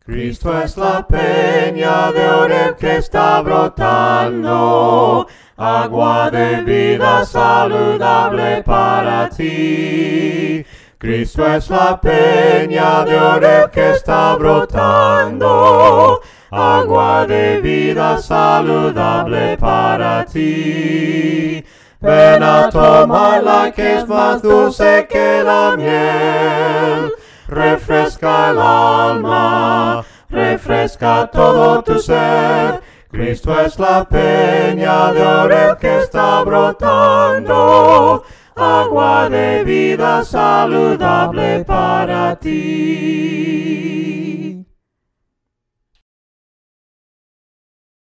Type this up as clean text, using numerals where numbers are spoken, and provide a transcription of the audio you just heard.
Cristo es la peña de Oreb que está brotando, agua de vida saludable para ti. Cristo es la peña de Oreb que está brotando, agua de vida saludable para ti. Ven a tomarla que es más dulce que la miel, refresca el alma, refresca todo tu ser. Cristo es la peña de Oreb que está brotando, agua de vida saludable para ti.